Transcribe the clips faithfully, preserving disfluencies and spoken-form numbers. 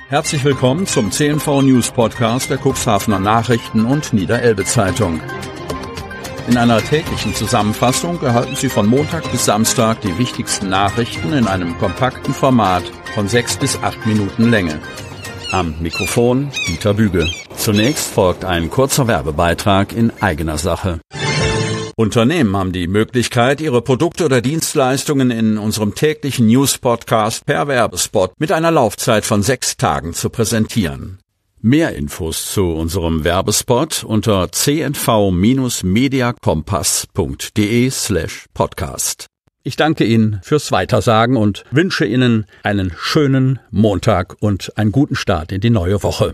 Herzlich willkommen zum C N V News Podcast der Cuxhavener Nachrichten und Niederelbe Zeitung. In einer täglichen Zusammenfassung erhalten Sie von Montag bis Samstag die wichtigsten Nachrichten in einem kompakten Format von sechs bis acht Minuten Länge. Am Mikrofon Dieter Büge. Zunächst folgt ein kurzer Werbebeitrag in eigener Sache. Unternehmen haben die Möglichkeit, ihre Produkte oder Dienstleistungen in unserem täglichen News-Podcast per Werbespot mit einer Laufzeit von sechs Tagen zu präsentieren. Mehr Infos zu unserem Werbespot unter c n v mediakompass punkt d e slash podcast. Ich danke Ihnen fürs Weitersagen und wünsche Ihnen einen schönen Montag und einen guten Start in die neue Woche.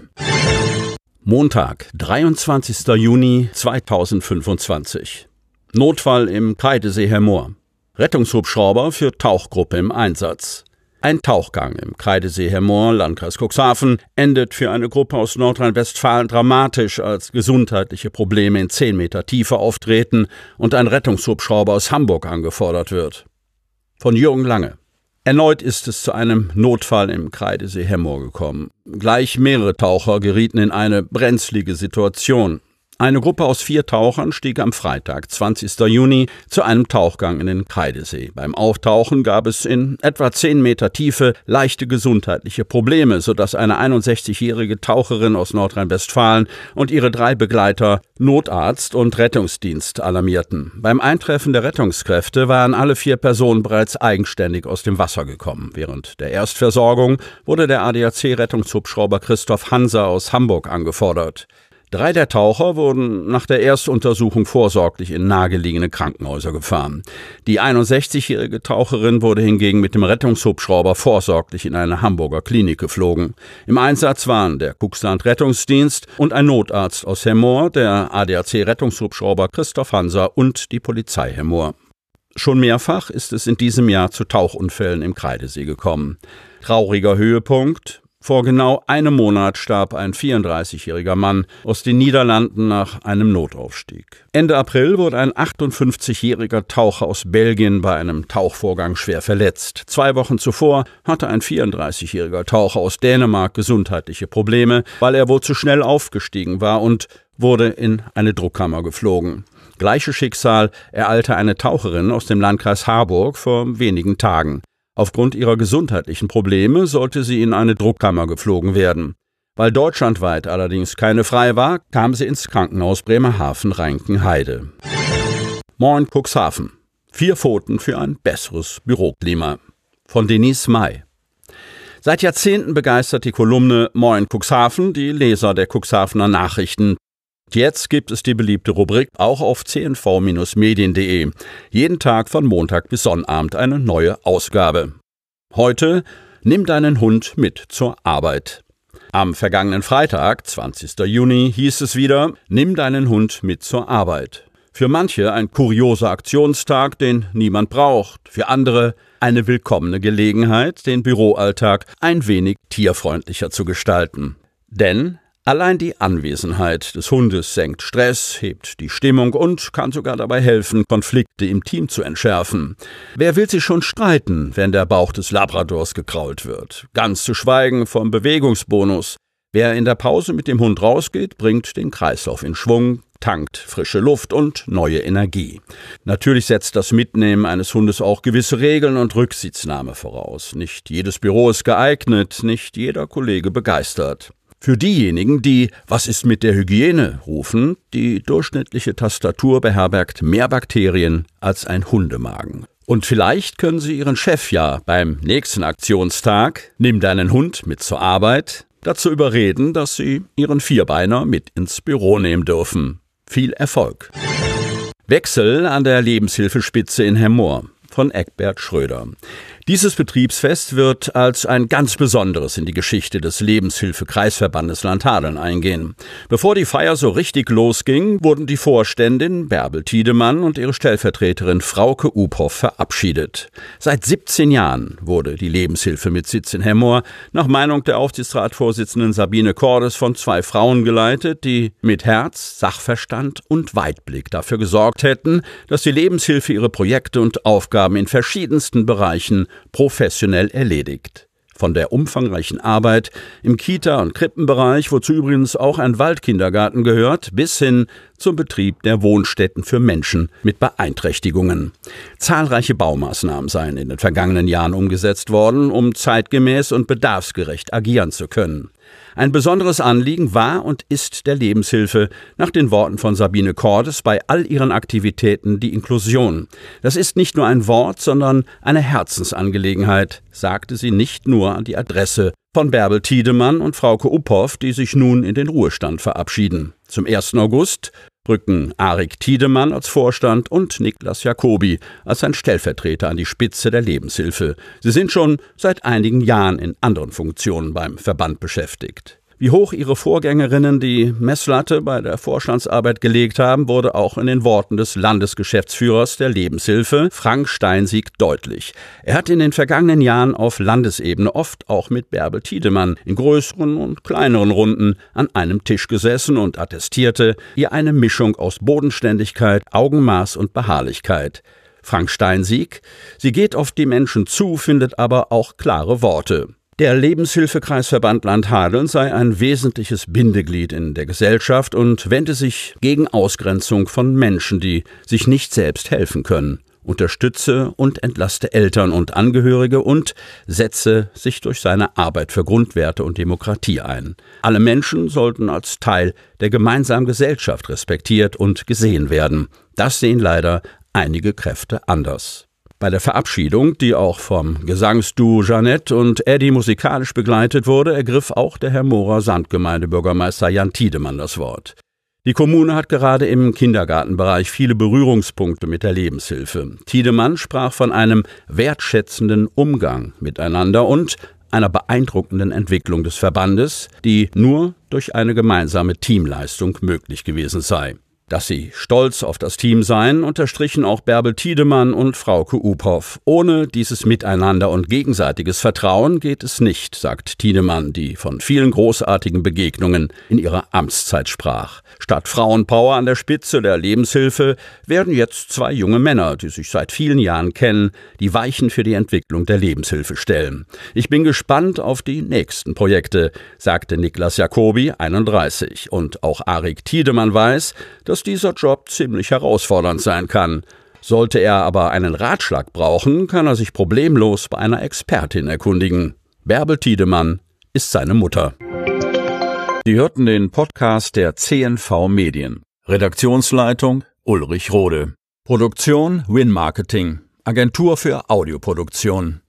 Montag, dreiundzwanzigster Juni zweitausendfünfundzwanzig. Notfall im Kreidesee Hermoor. Rettungshubschrauber für Tauchgruppe im Einsatz. Ein Tauchgang im Kreidesee Hermoor, Landkreis Cuxhaven, endet für eine Gruppe aus Nordrhein-Westfalen dramatisch, als gesundheitliche Probleme in zehn Meter Tiefe auftreten und ein Rettungshubschrauber aus Hamburg angefordert wird. Von Jürgen Lange. Erneut ist es zu einem Notfall im Kreidesee Hermoor gekommen. Gleich mehrere Taucher gerieten in eine brenzlige Situation. Eine Gruppe aus vier Tauchern stieg am Freitag, zwanzigster Juni, zu einem Tauchgang in den Kreidesee. Beim Auftauchen gab es in etwa zehn Meter Tiefe leichte gesundheitliche Probleme, sodass eine einundsechzigjährige Taucherin aus Nordrhein-Westfalen und ihre drei Begleiter Notarzt und Rettungsdienst alarmierten. Beim Eintreffen der Rettungskräfte waren alle vier Personen bereits eigenständig aus dem Wasser gekommen. Während der Erstversorgung wurde der A D A C-Rettungshubschrauber Christoph Hanser aus Hamburg angefordert. Drei der Taucher wurden nach der Erstuntersuchung vorsorglich in nahegelegene Krankenhäuser gefahren. Die einundsechzigjährige Taucherin wurde hingegen mit dem Rettungshubschrauber vorsorglich in eine Hamburger Klinik geflogen. Im Einsatz waren der Cuxland Rettungsdienst und ein Notarzt aus Hermoor, der A D A C-Rettungshubschrauber Christoph Hanser und die Polizei Hermoor. Schon mehrfach ist es in diesem Jahr zu Tauchunfällen im Kreidesee gekommen. Trauriger Höhepunkt: Vor genau einem Monat starb ein vierunddreißigjähriger Mann aus den Niederlanden nach einem Notaufstieg. Ende April wurde ein achtundfünfzigjähriger Taucher aus Belgien bei einem Tauchvorgang schwer verletzt. Zwei Wochen zuvor hatte ein vierunddreißigjähriger Taucher aus Dänemark gesundheitliche Probleme, weil er wohl zu schnell aufgestiegen war und wurde in eine Druckkammer geflogen. Gleiches Schicksal ereilte eine Taucherin aus dem Landkreis Harburg vor wenigen Tagen. Aufgrund ihrer gesundheitlichen Probleme sollte sie in eine Druckkammer geflogen werden. Weil deutschlandweit allerdings keine frei war, kam sie ins Krankenhaus Bremerhaven-Reinkenheide. Moin Cuxhaven. Vier Pfoten für ein besseres Büroklima. Von Denise May. Seit Jahrzehnten begeistert die Kolumne Moin Cuxhaven die Leser der Cuxhavener Nachrichten. Jetzt gibt es die beliebte Rubrik auch auf c n v medien punkt d e. Jeden Tag von Montag bis Sonnabend eine neue Ausgabe. Heute: Nimm deinen Hund mit zur Arbeit. Am vergangenen Freitag, zwanzigster Juni, hieß es wieder: Nimm deinen Hund mit zur Arbeit. Für manche ein kurioser Aktionstag, den niemand braucht. Für andere eine willkommene Gelegenheit, den Büroalltag ein wenig tierfreundlicher zu gestalten. Denn allein die Anwesenheit des Hundes senkt Stress, hebt die Stimmung und kann sogar dabei helfen, Konflikte im Team zu entschärfen. Wer will sich schon streiten, wenn der Bauch des Labradors gekrault wird? Ganz zu schweigen vom Bewegungsbonus. Wer in der Pause mit dem Hund rausgeht, bringt den Kreislauf in Schwung, tankt frische Luft und neue Energie. Natürlich setzt das Mitnehmen eines Hundes auch gewisse Regeln und Rücksichtnahme voraus. Nicht jedes Büro ist geeignet, nicht jeder Kollege begeistert. Für diejenigen, die »Was ist mit der Hygiene?« rufen, die durchschnittliche Tastatur beherbergt mehr Bakterien als ein Hundemagen. Und vielleicht können Sie Ihren Chef ja beim nächsten Aktionstag »Nimm deinen Hund mit zur Arbeit« dazu überreden, dass Sie Ihren Vierbeiner mit ins Büro nehmen dürfen. Viel Erfolg! Wechsel an der Lebenshilfespitze in Hermoor von Eckbert Schröder. Dieses Betriebsfest wird als ein ganz besonderes in die Geschichte des Lebenshilfe-Kreisverbandes Landhadeln eingehen. Bevor die Feier so richtig losging, wurden die Vorständin Bärbel Tiedemann und ihre Stellvertreterin Frauke Uphoff verabschiedet. Seit siebzehn Jahren wurde die Lebenshilfe mit Sitz in Hermoor nach Meinung der Aufsichtsratsvorsitzenden Sabine Cordes von zwei Frauen geleitet, die mit Herz, Sachverstand und Weitblick dafür gesorgt hätten, dass die Lebenshilfe ihre Projekte und Aufgaben in verschiedensten Bereichen professionell erledigt. Von der umfangreichen Arbeit im Kita- und Krippenbereich, wozu übrigens auch ein Waldkindergarten gehört, bis hin zum Betrieb der Wohnstätten für Menschen mit Beeinträchtigungen. Zahlreiche Baumaßnahmen seien in den vergangenen Jahren umgesetzt worden, um zeitgemäß und bedarfsgerecht agieren zu können. Ein besonderes Anliegen war und ist der Lebenshilfe nach den Worten von Sabine Cordes bei all ihren Aktivitäten die Inklusion. Das ist nicht nur ein Wort, sondern eine Herzensangelegenheit, sagte sie nicht nur an die Adresse von Bärbel Tiedemann und Frauke Uphoff, die sich nun in den Ruhestand verabschieden. Zum ersten August rücken Arik Tiedemann als Vorstand und Niklas Jacobi als sein Stellvertreter an die Spitze der Lebenshilfe. Sie sind schon seit einigen Jahren in anderen Funktionen beim Verband beschäftigt. Wie hoch ihre Vorgängerinnen die Messlatte bei der Vorstandsarbeit gelegt haben, wurde auch in den Worten des Landesgeschäftsführers der Lebenshilfe, Frank Steinsiek, deutlich. Er hat in den vergangenen Jahren auf Landesebene oft auch mit Bärbel Tiedemann in größeren und kleineren Runden an einem Tisch gesessen und attestierte ihr eine Mischung aus Bodenständigkeit, Augenmaß und Beharrlichkeit. Frank Steinsiek: Sie geht auf die Menschen zu, findet aber auch klare Worte. Der Lebenshilfekreisverband Land-Hadeln sei ein wesentliches Bindeglied in der Gesellschaft und wende sich gegen Ausgrenzung von Menschen, die sich nicht selbst helfen können, unterstütze und entlaste Eltern und Angehörige und setze sich durch seine Arbeit für Grundwerte und Demokratie ein. Alle Menschen sollten als Teil der gemeinsamen Gesellschaft respektiert und gesehen werden. Das sehen leider einige Kräfte anders. Bei der Verabschiedung, die auch vom Gesangsduo Jeanette und Eddie musikalisch begleitet wurde, ergriff auch der Hermorer Sandgemeindebürgermeister Jan Tiedemann das Wort. Die Kommune hat gerade im Kindergartenbereich viele Berührungspunkte mit der Lebenshilfe. Tiedemann sprach von einem wertschätzenden Umgang miteinander und einer beeindruckenden Entwicklung des Verbandes, die nur durch eine gemeinsame Teamleistung möglich gewesen sei. Dass sie stolz auf das Team seien, unterstrichen auch Bärbel Tiedemann und Frauke Uphoff. Ohne dieses Miteinander und gegenseitiges Vertrauen geht es nicht, sagt Tiedemann, die von vielen großartigen Begegnungen in ihrer Amtszeit sprach. Statt Frauenpower an der Spitze der Lebenshilfe werden jetzt zwei junge Männer, die sich seit vielen Jahren kennen, die Weichen für die Entwicklung der Lebenshilfe stellen. Ich bin gespannt auf die nächsten Projekte, sagte Niklas Jacobi, einunddreißig. Und auch Arik Tiedemann weiß, dass dass dieser Job ziemlich herausfordernd sein kann. Sollte er aber einen Ratschlag brauchen, kann er sich problemlos bei einer Expertin erkundigen. Bärbel Tiedemann ist seine Mutter. Sie hörten den Podcast der C N V Medien. Redaktionsleitung Ulrich Rode. Produktion Win Marketing, Agentur für Audioproduktion.